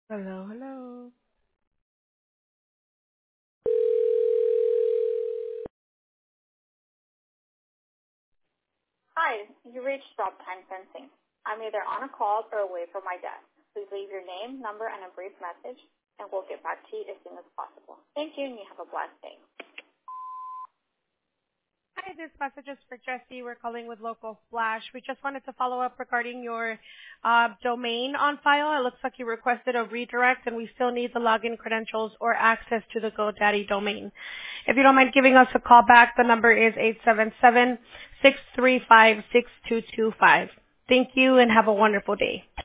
Hello, hello. Hi, you reached Stop Time Fencing. I'm either on a call or away from my desk. Please leave your name, number, and a brief message, and we'll get back to you as soon as possible. Thank you, and you have a blessed day. Hi, this message is for Jesse. We're calling with Local Splash. We just wanted to follow up regarding your domain on file. It looks like you requested a redirect, and we still need the login credentials or access to the GoDaddy domain. If you don't mind giving us a call back, the number is 877-635-6225. Thank you, and have a wonderful day.